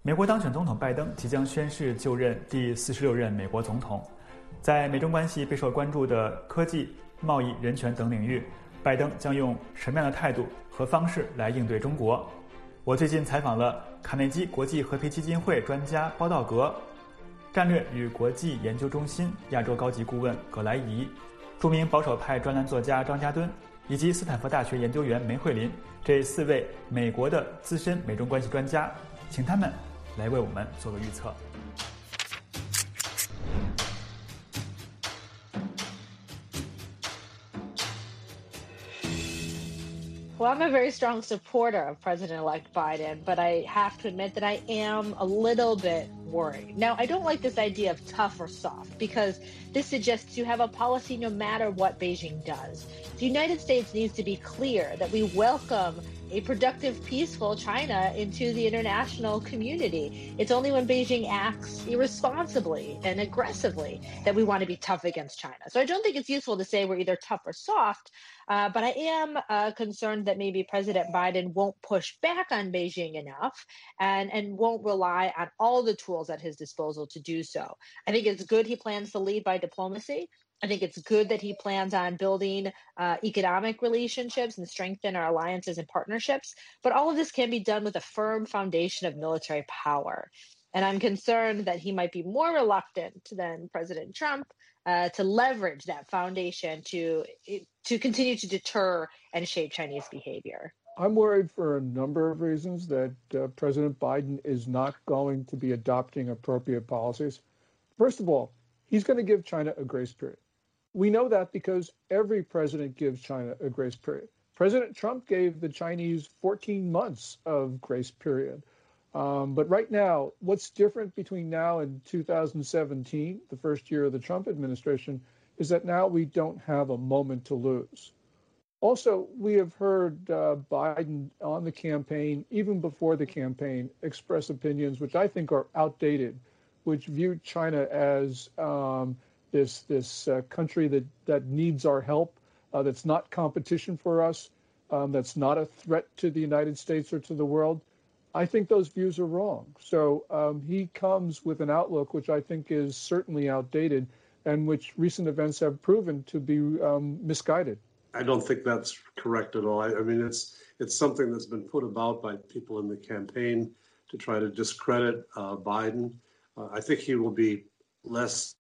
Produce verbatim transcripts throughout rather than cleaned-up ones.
美国当选总统拜登即将宣誓就任第四十六任美国总统。在美中关系备受关注的科技、贸易、人权等领域，拜登将用什么样的态度和方式来应对中国？我最近采访了卡内基国际和平基金会专家包道格、战略与国际研究中心亚洲高级顾问葛莱仪、著名保守派专栏作家张家敦以及斯坦福大学研究员梅惠林这四位美国的资深美中关系专家，请他们来为我们做个预测。 Well, I'm a very strong supporter of President-elect Biden, but I have to admit that I am a little bit worried. Now, I don't like this idea of tough or soft because this suggests you have a policy no matter what Beijing does. The United States needs to be clear that we welcome a productive, peaceful China into the international community. It's only when Beijing acts irresponsibly and aggressively that we want to be tough against China. So I don't think it's useful to say we're either tough or soft, uh, but I am uh, concerned that maybe President Biden won't push back on Beijing enough and, and won't rely on all the tools at his disposal to do so. I think it's good he plans to lead by diplomacy. I think it's good that he plans on building uh, economic relationships and strengthen our alliances and partnerships. But all of this can be done with a firm foundation of military power. And I'm concerned that he might be more reluctant than President Trump uh, to leverage that foundation to, to continue to deter and shape Chinese behavior. I'm worried for a number of reasons that uh, President Biden is not going to be adopting appropriate policies. First of all, he's going to give China a grace period. We know that because every president gives China a grace period. President Trump gave the Chinese fourteen months of grace period. Um, but right now, what's different between now and two thousand seventeen, the first year of the Trump administration, is that now we don't have a moment to lose. Also, we have heard uh, Biden on the campaign, even before the campaign, express opinions which I think are outdated, which view China as um, this this uh, country that, that needs our help, uh, that's not competition for us, um, that's not a threat to the United States or to the world. I think those views are wrong. So um, he comes with an outlook which I think is certainly outdated and which recent events have proven to be um, misguided. I don't think that's correct at all. I, I mean, it's it's something that's been put about by people in the campaign to try to discredit uh, Biden. Uh, I think he will be less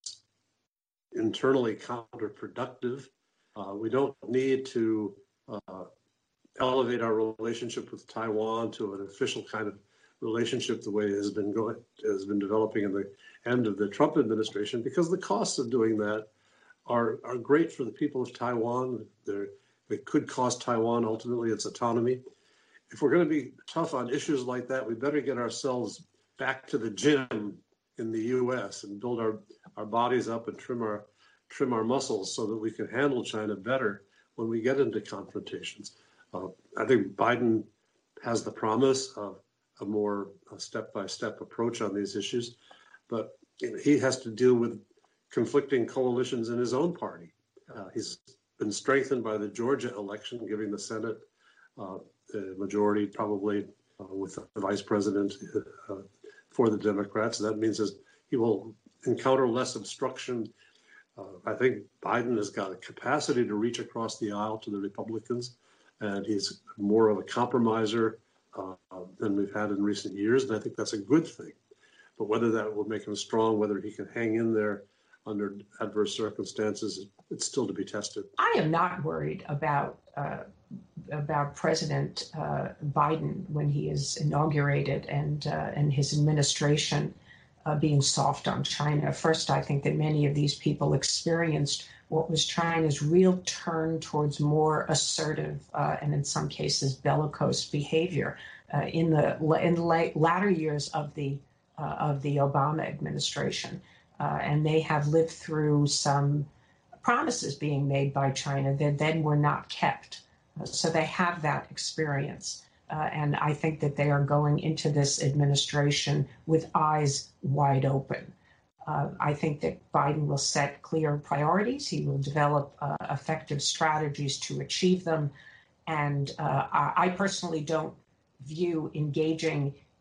internally counterproductive. Uh, we don't need to uh, elevate our relationship with Taiwan to an official kind of relationship the way it has been going, has been developing in the end of the Trump administration, because the costs of doing that are are great for the people of Taiwan. They're, they could cost Taiwan ultimately its autonomy. If we're going to be tough on issues like that, we better get ourselves back to the gym in the U S and build our, our bodies up and trim our trim our muscles so that we can handle China better when we get into confrontations. Uh, I think Biden has the promise of a more a step-by-step approach on these issues, but you know, he has to deal with conflicting coalitions in his own party. Uh, he's been strengthened by the Georgia election, giving the Senate uh, a majority probably uh, with the vice president uh, for the Democrats. That means that he will encounter less obstruction. Uh, I think Biden has got a capacity to reach across the aisle to the Republicans, and he's more of a compromiser uh, than we've had in recent years, and I think that's a good thing. But whether that will make him strong, whether he can hang in there under adverse circumstances, it's still to be tested. I am not worried about uh, about President uh, Biden when he is inaugurated and uh, and his administration uh, being soft on China. First, I think that many of these people experienced what was China's real turn towards more assertive uh, and in some cases bellicose behavior uh, in the in the late, latter years of the uh, of the Obama administration. Uh, and they have lived through some promises being made by China that then were not kept. Uh, so they have that experience. Uh, and I think that they are going into this administration with eyes wide open. Uh, I think that Biden will set clear priorities. He will develop uh, effective strategies to achieve them. And uh, I, I personally don't view engaging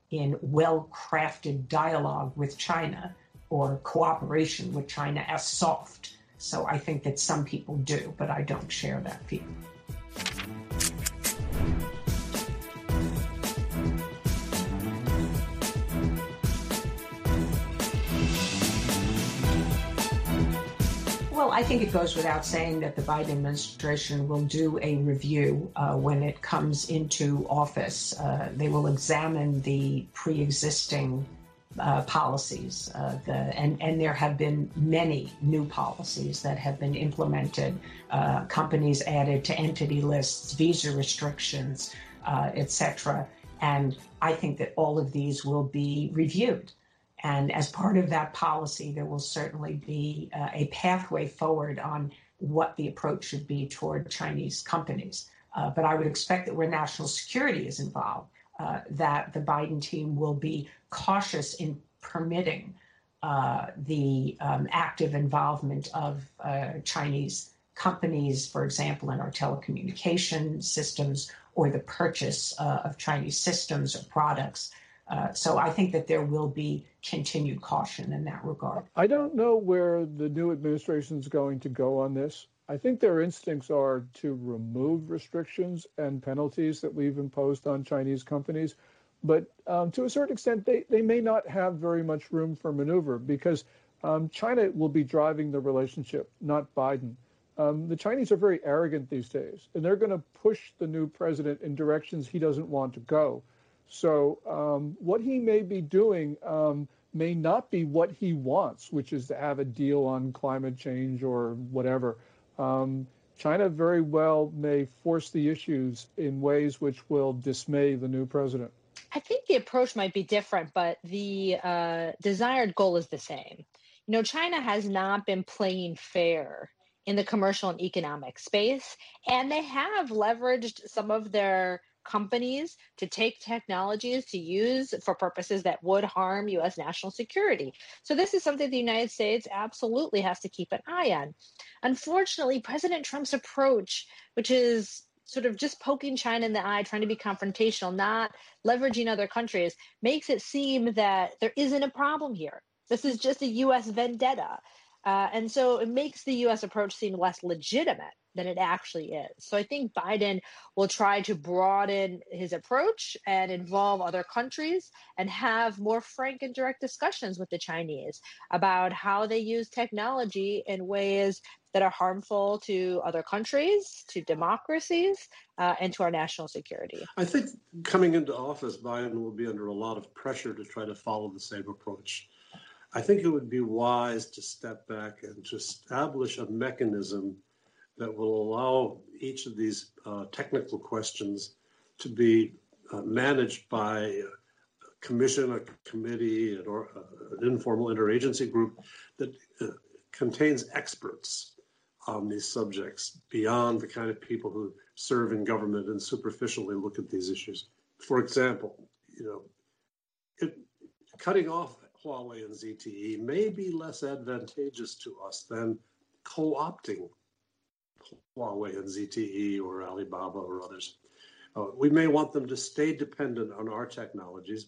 in well-crafted dialogue with China or cooperation with China as soft. So I think that some people do, but I don't share that view. Well, I think it goes without saying that the Biden administration will do a review uh, when it comes into office. Uh, they will examine the pre-existing uh, policies, uh, the, and, and there have been many new policies that have been implemented, uh, companies added to entity lists, visa restrictions, uh, et cetera. And I think that all of these will be reviewed. And as part of that policy, there will certainly be uh, a pathway forward on what the approach should be toward Chinese companies. Uh, but I would expect that where national security is involved, uh, that the Biden team will be cautious in permitting uh, the um, active involvement of uh, Chinese companies, for example, in our telecommunication systems or the purchase uh, of Chinese systems or products. Uh, so I think that there will be continued caution in that regard. I don't know where the new administration is going to go on this. I think their instincts are to remove restrictions and penalties that we've imposed on Chinese companies. But um, to a certain extent, they, they may not have very much room for maneuver because um, China will be driving the relationship, not Biden. Um, the Chinese are very arrogant these days, and they're going to push the new president in directions he doesn't want to go. So um, what he may be doing um, may not be what he wants, which is to have a deal on climate change or whatever. Um, China very well may force the issues in ways which will dismay the new president. I think the approach might be different, but the uh, desired goal is the same. You know, China has not been playing fair in the commercial and economic space, and they have leveraged some of their companies to take technologies to use for purposes that would harm U S national security. So this is something the United States absolutely has to keep an eye on. Unfortunately, President Trump's approach, which is sort of just poking China in the eye, trying to be confrontational, not leveraging other countries, makes it seem that there isn't a problem here. This is just a U S vendetta. Uh, and so it makes the U S approach seem less legitimate than it actually is. So I think Biden will try to broaden his approach and involve other countries and have more frank and direct discussions with the Chinese about how they use technology in ways that are harmful to other countries, to democracies, uh, and to our national security. I think coming into office, Biden will be under a lot of pressure to try to follow the same approach. I think it would be wise to step back and to establish a mechanism that will allow each of these uh, technical questions to be uh, managed by a commission, a committee, an, or, uh, an informal interagency group that uh, contains experts on these subjects beyond the kind of people who serve in government and superficially look at these issues. For example, you know, it, cutting off Huawei and Z T E may be less advantageous to us than co-opting Huawei and Z T E or Alibaba or others. Uh, we may want them to stay dependent on our technologies.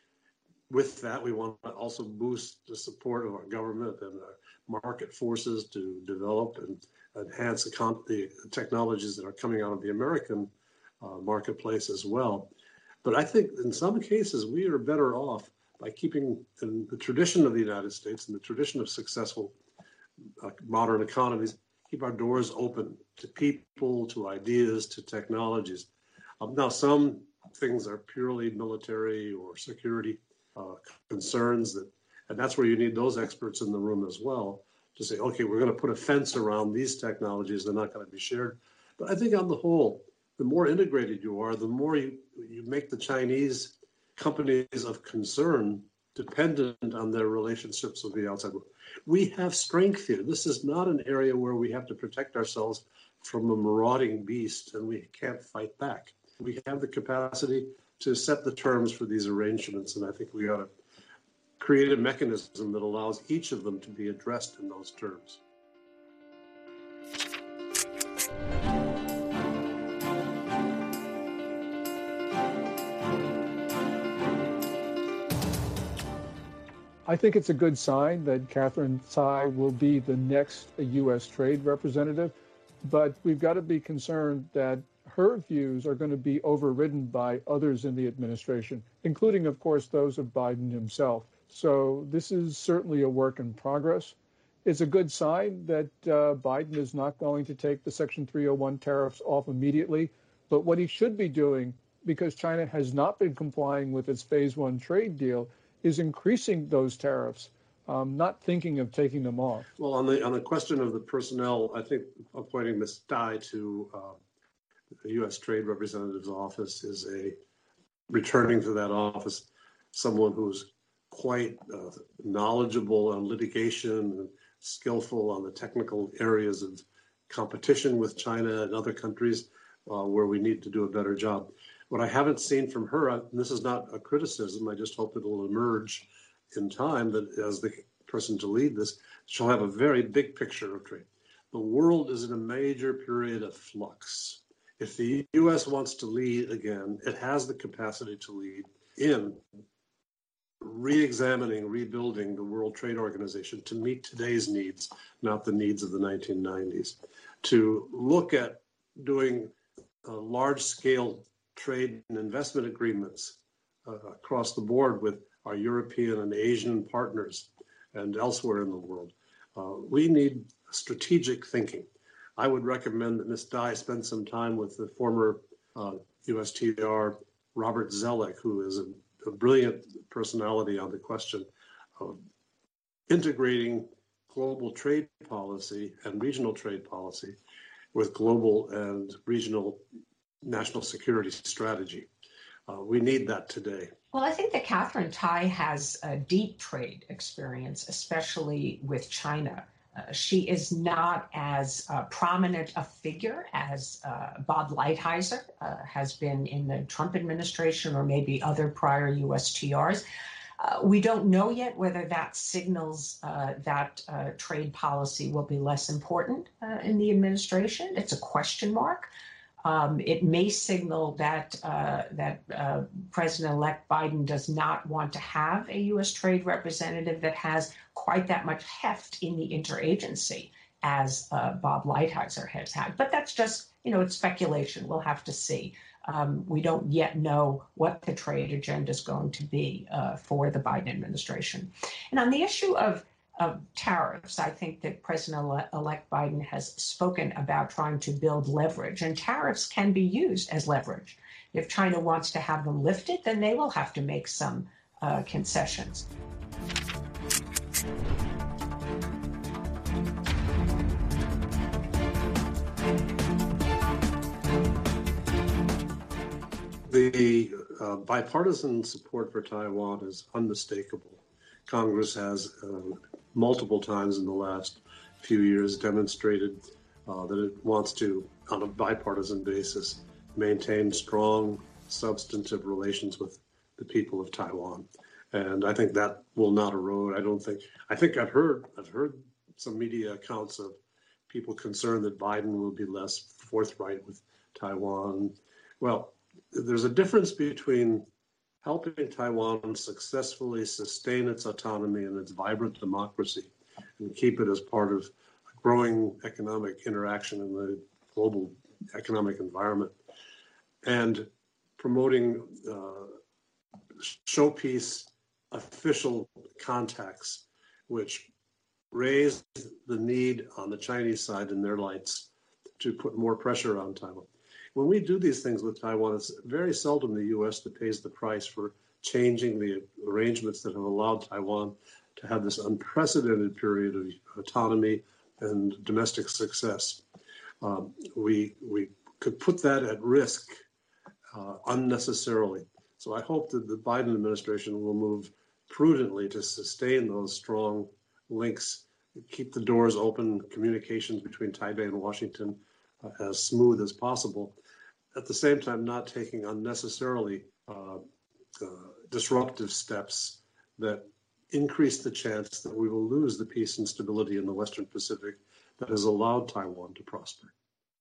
With that, we want to also boost the support of our government and our market forces to develop and enhance the, con- the technologies that are coming out of the American uh, marketplace as well. But I think in some cases, we are better off by keeping in the tradition of the United States and the tradition of successful uh, modern economies, keep our doors open to people, to ideas, to technologies. Um, now, some things are purely military or security uh, concerns, that, and that's where you need those experts in the room as well to say, okay, we're going to put a fence around these technologies. They're not going to be shared. But I think on the whole, the more integrated you are, the more you, you make the Chinese companies of concern dependent on their relationships with the outside world. We have strength here. This is not an area where we have to protect ourselves from a marauding beast and we can't fight back. We have the capacity to set the terms for these arrangements, and I think we ought to create a mechanism that allows each of them to be addressed in those terms. I think it's a good sign that Katherine Tai will be the next U S trade representative, but we've got to be concerned that her views are going to be overridden by others in the administration, including, of course, those of Biden himself. So this is certainly a work in progress. It's a good sign that uh, Biden is not going to take the Section three oh one tariffs off immediately. But what he should be doing, because China has not been complying with its phase one trade deal, is increasing those tariffs, um, not thinking of taking them off. Well, on the on the question of the personnel, I think appointing Miz Dai to uh, the U S Trade Representative's office is a returning to that office someone who's quite uh, knowledgeable on litigation and skillful on the technical areas of competition with China and other countries uh, where we need to do a better job. What I haven't seen from her, and this is not a criticism, I just hope it'll emerge in time that as the person to lead this, she'll have a very big picture of trade. The world is in a major period of flux. If the U S wants to lead again, it has the capacity to lead in re-examining, rebuilding the World Trade Organization to meet today's needs, not the needs of the nineteen nineties. To look at doing uh, large-scale trade and investment agreements uh, across the board with our European and Asian partners and elsewhere in the world. Uh, we need strategic thinking. I would recommend that Miz Dai spend some time with the former uh, U S T R, Robert Zoellick, who is a, a brilliant personality on the question of integrating global trade policy and regional trade policy with global and regional national security strategy. Uh, we need that today. Well, I think that Katherine Tai has a deep trade experience, especially with China. Uh, she is not as uh, prominent a figure as uh, Bob Lighthizer uh, has been in the Trump administration or maybe other prior U S T Rs. Uh, we don't know yet whether that signals uh, that uh, trade policy will be less important uh, in the administration. It's a question mark. Um, it may signal that uh, that uh, President-elect Biden does not want to have a U S trade representative that has quite that much heft in the interagency as uh, Bob Lighthizer has had. But that's just, you know, it's speculation. We'll have to see. Um, we don't yet know what the trade agenda is going to be uh, for the Biden administration. And on the issue of of tariffs, I think that President-elect Biden has spoken about trying to build leverage, and tariffs can be used as leverage. If China wants to have them lifted, then they will have to make some uh, concessions. The uh, bipartisan support for Taiwan is unmistakable. Congress has uh, multiple times in the last few years demonstrated uh, that it wants to, on a bipartisan basis, maintain strong, substantive relations with the people of Taiwan. And I think that will not erode. I don't think, I think I've heard, I've heard some media accounts of people concerned that Biden will be less forthright with Taiwan. Well, there's a difference between helping Taiwan successfully sustain its autonomy and its vibrant democracy and keep it as part of a growing economic interaction in the global economic environment, and promoting uh, showpiece official contacts, which raise the need on the Chinese side in their lights to put more pressure on Taiwan. When we do these things with Taiwan, it's very seldom the U S that pays the price for changing the arrangements that have allowed Taiwan to have this unprecedented period of autonomy and domestic success. Um, we, we could put that at risk uh, unnecessarily. So I hope that the Biden administration will move prudently to sustain those strong links, keep the doors open, communications between Taipei and Washington uh, as smooth as possible. At the same time, not taking unnecessarily uh, uh, disruptive steps that increase the chance that we will lose the peace and stability in the Western Pacific that has allowed Taiwan to prosper.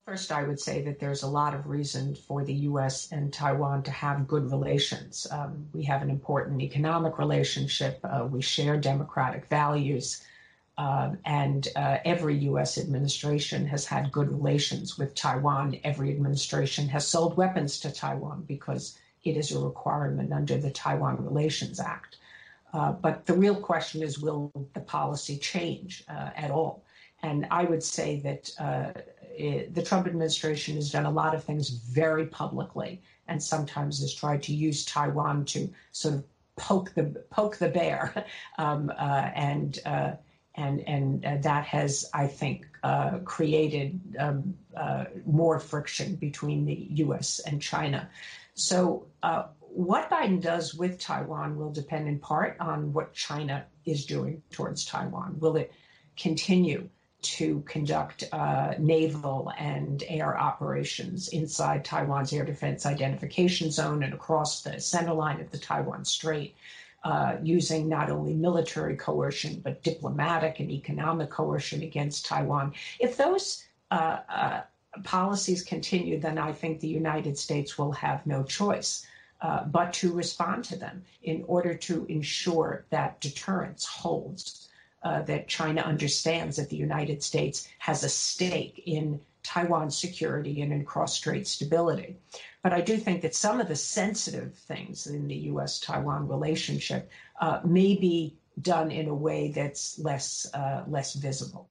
First, I would say that there's a lot of reason for the U S and Taiwan to have good relations. Um, we have an important economic relationship. Uh, we share democratic values. Um, and uh, every U S administration has had good relations with Taiwan. Every administration has sold weapons to Taiwan because it is a requirement under the Taiwan Relations Act. Uh, but the real question is, will the policy change uh, at all? And I would say that uh, it, the Trump administration has done a lot of things very publicly, and sometimes has tried to use Taiwan to sort of poke the poke the bear, um, uh, and uh, and and uh, that has, I think, uh, created um, uh, more friction between the U S and China. So uh, what Biden does with Taiwan will depend in part on what China is doing towards Taiwan. Will it continue to conduct uh, naval and air operations inside Taiwan's air defense identification zone and across the center line of the Taiwan Strait, uh, using not only military coercion, but diplomatic and economic coercion against Taiwan? If those uh, uh, policies continue, then I think the United States will have no choice uh, but to respond to them in order to ensure that deterrence holds. Uh, that China understands that the United States has a stake in Taiwan's security and in cross-strait stability. But I do think that some of the sensitive things in the U S Taiwan relationship uh, may be done in a way that's less uh, less visible.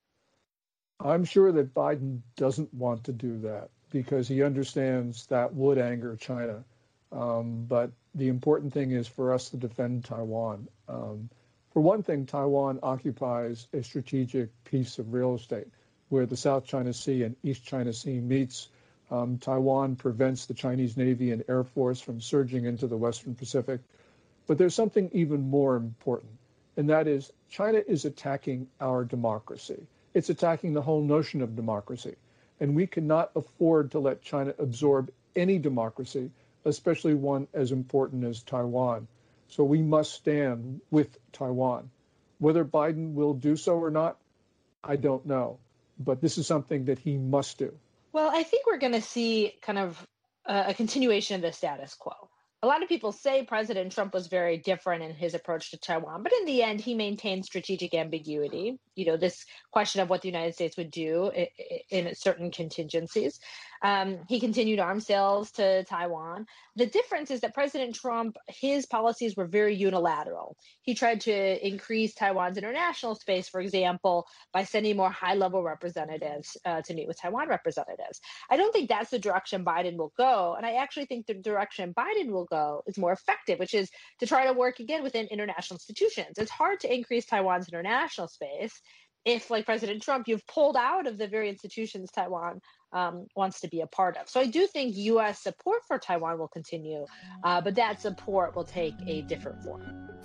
I'm sure that Biden doesn't want to do that because he understands that would anger China. Um, but the important thing is for us to defend Taiwan. Um, For one thing, Taiwan occupies a strategic piece of real estate where the South China Sea and East China Sea meets. Um, Taiwan prevents the Chinese Navy and Air Force from surging into the Western Pacific. But there's something even more important, and that is China is attacking our democracy. It's attacking the whole notion of democracy. And we cannot afford to let China absorb any democracy, especially one as important as Taiwan. So we must stand with Taiwan. Whether Biden will do so or not, I don't know. But this is something that he must do. Well, I think we're going to see kind of a, a continuation of the status quo. A lot of people say President Trump was very different in his approach to Taiwan, but in the end, he maintained strategic ambiguity. You know, this question of what the United States would do in, in certain contingencies. Um, he continued arms sales to Taiwan. The difference is that President Trump, his policies were very unilateral. He tried to increase Taiwan's international space, for example, by sending more high-level representatives uh, to meet with Taiwan representatives. I don't think that's the direction Biden will go. And I actually think the direction Biden will go is more effective, which is to try to work again within international institutions. It's hard to increase Taiwan's international space if, like President Trump, you've pulled out of the very institutions Taiwan um, wants to be a part of. So I do think U S support for Taiwan will continue, uh, but that support will take a different form.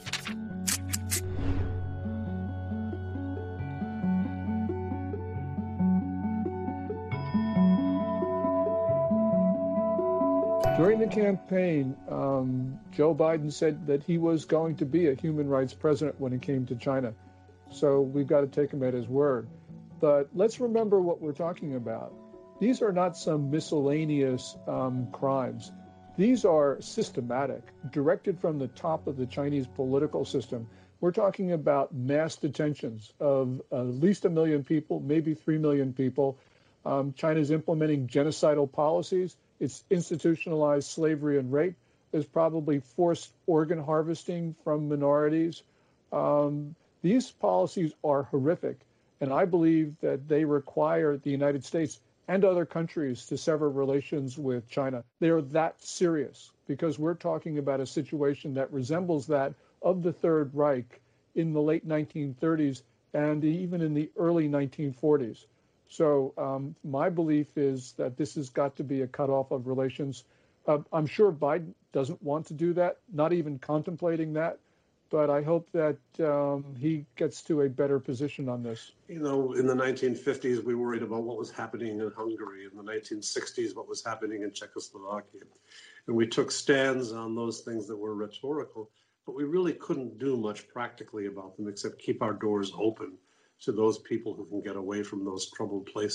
During the campaign, um, Joe Biden said that he was going to be a human rights president when it came to China. So we've got to take him at his word. But let's remember what we're talking about. These are not some miscellaneous um, crimes. These are systematic, directed from the top of the Chinese political system. We're talking about mass detentions of at least a million people, maybe three million people. Um, China's implementing genocidal policies. It's institutionalized slavery and rape. There's probably forced organ harvesting from minorities. Um, these policies are horrific, and I believe that they require the United States and other countries to sever relations with China. They are that serious because we're talking about a situation that resembles that of the Third Reich in the late nineteen thirties and even in the early nineteen forties. So um, my belief is that this has got to be a cutoff of relations. Uh, I'm sure Biden doesn't want to do that, not even contemplating that. But I hope that um, he gets to a better position on this. You know, in the nineteen fifties, we worried about what was happening in Hungary. In the nineteen sixties, what was happening in Czechoslovakia. And we took stands on those things that were rhetorical, but we really couldn't do much practically about them except keep our doors open to those people who can get away from those troubled places.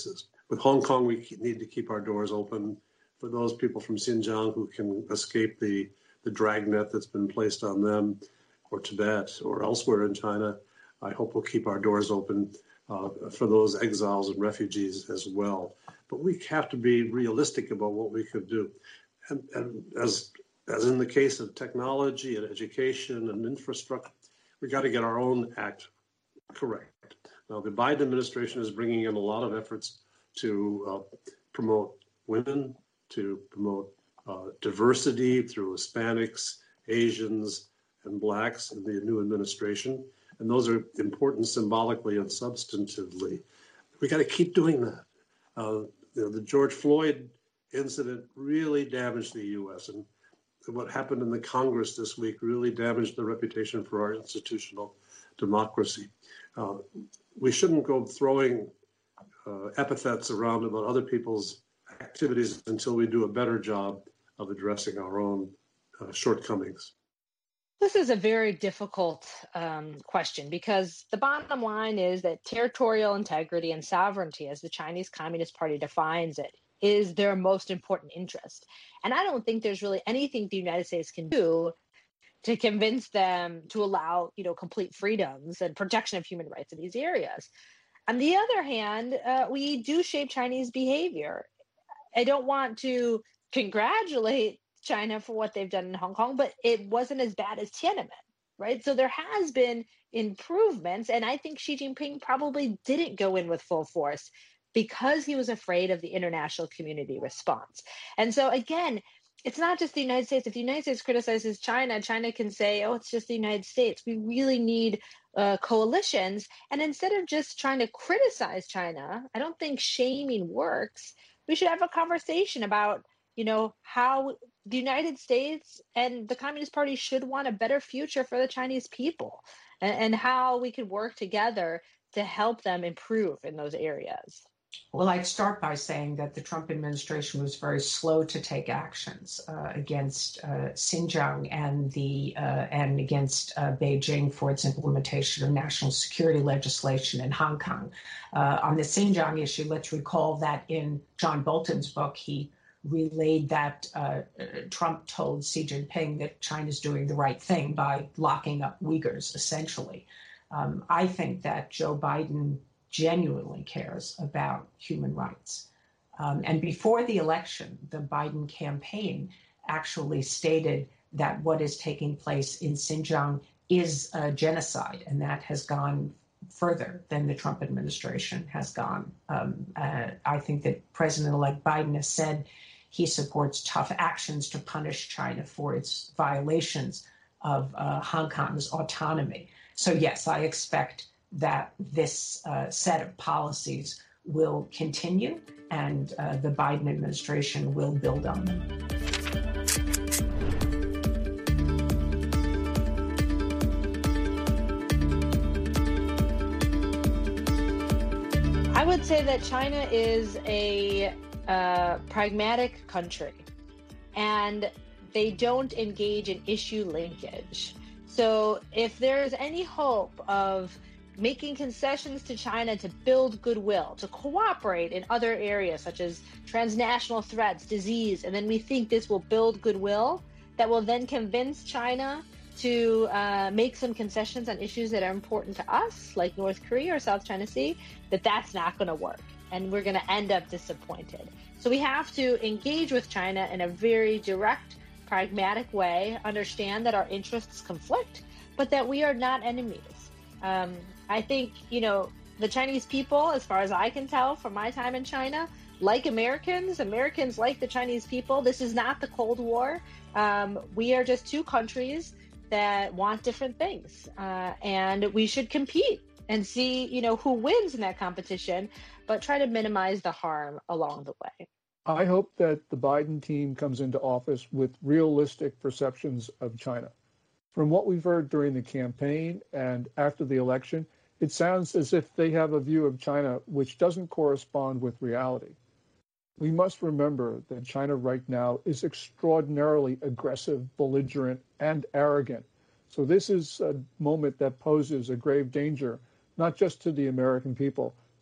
with Hong Kong, we need to keep our doors open for those people from Xinjiang who can escape the, the dragnet that's been placed on them, or Tibet or elsewhere in China. I hope we'll keep our doors open uh, for those exiles and refugees as well. But we have to be realistic about what we could do. And, and as, as in the case of technology and education and infrastructure, we got to get our own act correct. Now, the Biden administration is bringing in a lot of efforts to uh, promote women, to promote uh, diversity through Hispanics, Asians, and Blacks in the new administration. And those are important symbolically and substantively. We got to keep doing that. Uh, you know, the George Floyd incident really damaged the U S, and what happened in the Congress this week really damaged the reputation for our institutional democracy. Uh, we shouldn't go throwing uh, epithets around about other people's activities until we do a better job of addressing our own uh, shortcomings. This is a very difficult um, question, because the bottom line is that territorial integrity and sovereignty, as the Chinese Communist Party defines it, is their most important interest. And I don't think there's really anything the United States can do to convince them to allow, you know, complete freedoms and protection of human rights in these areas. On the other hand, uh, we do shape Chinese behavior. I don't want to congratulate China for what they've done in Hong Kong, but it wasn't as bad as Tiananmen, right? So there has been improvements, and I think Xi Jinping probably didn't go in with full force because he was afraid of the international community response. And so again, it's not just the United States. If the United States criticizes China, China can say, oh, it's just the United States. We really need uh, coalitions. And instead of just trying to criticize China, I don't think shaming works. We should have a conversation about, you know, how the United States and the Communist Party should want a better future for the Chinese people, and, and how we could work together to help them improve in those areas. Well, I'd start by saying that the Trump administration was very slow to take actions uh, against uh, Xinjiang and the uh, and against uh, Beijing for its implementation of national security legislation in Hong Kong. Uh, on the Xinjiang issue, let's recall that in John Bolton's book, he relayed that uh, Trump told Xi Jinping that China's doing the right thing by locking up Uyghurs, essentially. Um, I think that Joe Biden genuinely cares about human rights. Um, and before the election, the Biden campaign actually stated that what is taking place in Xinjiang is a genocide, and that has gone further than the Trump administration has gone. Um, uh, I think that President-elect Biden has said he supports tough actions to punish China for its violations of uh, Hong Kong's autonomy. So yes, I expect that this uh, set of policies will continue, and uh, the Biden administration will build on them. I would say that China is a uh, pragmatic country, and they don't engage in issue linkage. So if there's any hope of making concessions to China to build goodwill, to cooperate in other areas such as transnational threats, disease, and then we think this will build goodwill that will then convince China to uh, make some concessions on issues that are important to us, like North Korea or South China Sea, that that's not going to work, and we're going to end up disappointed. So we have to engage with China in a very direct, pragmatic way, understand that our interests conflict, but that we are not enemies. Um, I think, you know, the Chinese people, as far as I can tell from my time in China, like Americans, Americans like the Chinese people. This is not the Cold War. Um, we are just two countries that want different things, uh, and we should compete and see, you know, who wins in that competition, but try to minimize the harm along the way. I hope that the Biden team comes into office with realistic perceptions of China. From what we've heard during the campaign and after the election, it sounds as if they have a view of China which doesn't correspond with reality. We must remember that China right now is extraordinarily aggressive, belligerent, and arrogant. So this is a moment that poses a grave danger, not just to the American people,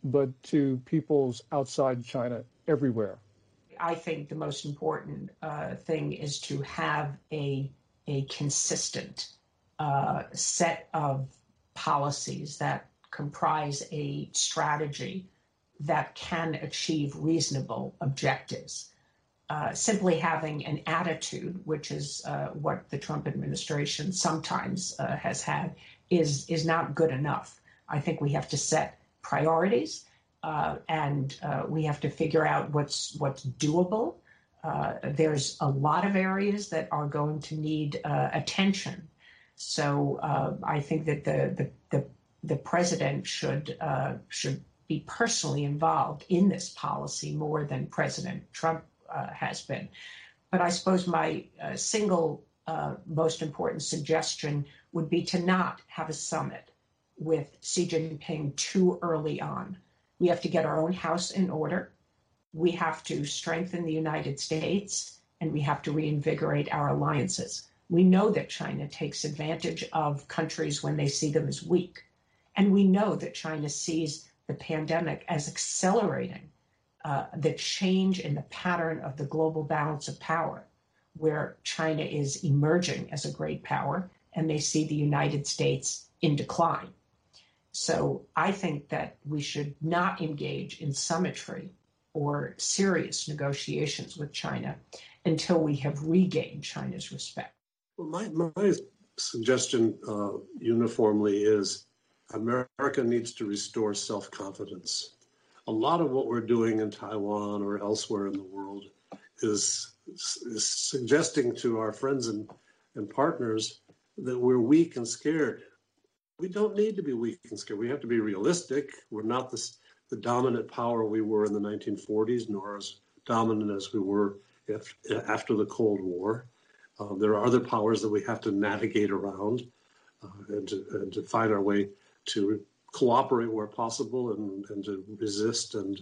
but to peoples outside China everywhere. I think the most important uh, thing is to have a, a consistent uh, set of policies that comprise a strategy that can achieve reasonable objectives. Uh, simply having an attitude, which is uh, what the Trump administration sometimes uh, has had, is, is not good enough. I think we have to set priorities. Uh, and uh, we have to figure out what's what's doable. Uh, there's a lot of areas that are going to need uh, attention. So uh, I think that the the the, the president should uh, should be personally involved in this policy more than President Trump uh, has been. But I suppose my uh, single uh, most important suggestion would be to not have a summit with Xi Jinping too early on. We have to get our own house in order. We have to strengthen the United States, and we have to reinvigorate our alliances. We know that China takes advantage of countries when they see them as weak. And we know that China sees the pandemic as accelerating uh, the change in the pattern of the global balance of power, where China is emerging as a great power, and they see the United States in decline. So I think that we should not engage in summitry or serious negotiations with China until we have regained China's respect. Well, my, my suggestion uh, uniformly is America needs to restore self-confidence. A lot of what we're doing in Taiwan or elsewhere in the world is, is suggesting to our friends and, and partners that we're weak and scared. We don't need to be weak and scared. We have to be realistic. We're not this, the dominant power we were in the nineteen forties, nor as dominant as we were if, after the Cold War. Uh, there are other powers that we have to navigate around uh, and, to, and to find our way to cooperate where possible and, and to resist and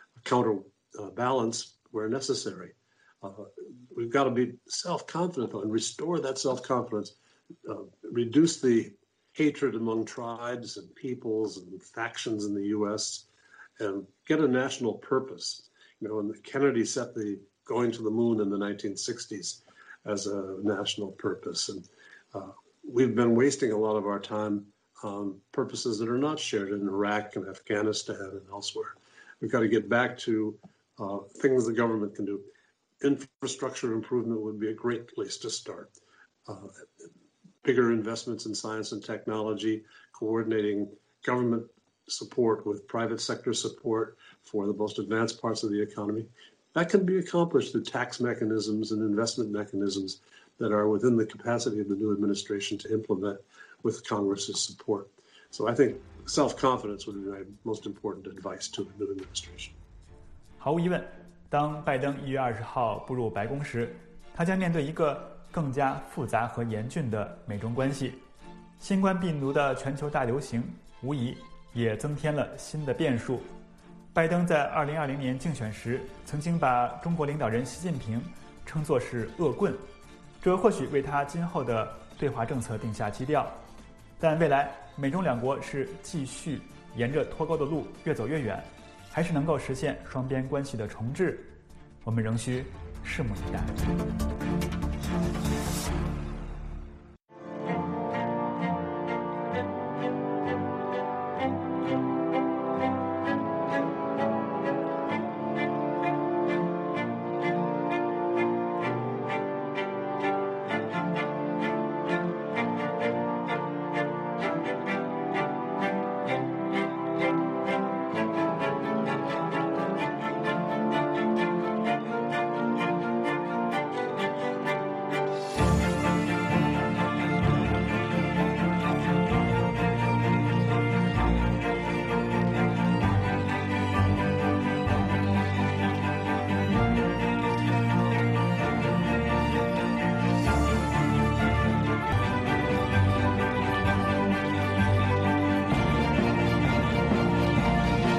counterbalance uh, where necessary. Uh, we've got to be self-confident and restore that self-confidence, uh, reduce the hatred among tribes and peoples and factions in the U S and get a national purpose. You know, and Kennedy set the going to the moon in the nineteen sixties as a national purpose. And uh, we've been wasting a lot of our time on purposes that are not shared in Iraq and Afghanistan and elsewhere. We've got to get back to uh, things the government can do. Infrastructure improvement would be a great place to start. Uh, bigger investments in science and technology, coordinating government support with private sector support for the most advanced parts of the economy. That can be accomplished through tax mechanisms and investment mechanisms that are within the capacity of the new administration to implement with Congress's support. So I think self-confidence would be my most important advice to the new administration. 毫无疑问，当拜登一月二十号步入白宫时，他将面对一个更加复杂和严峻的美中关系。新冠病毒的全球大流行无疑也增添了新的变数。拜登在二零二零年竞选时曾经把中国领导人习近平称作是恶棍，这或许为他今后的对华政策定下基调。但未来美中两国是继续沿着脱钩的路越走越远，还是能够实现双边关系的重置，我们仍需拭目以待。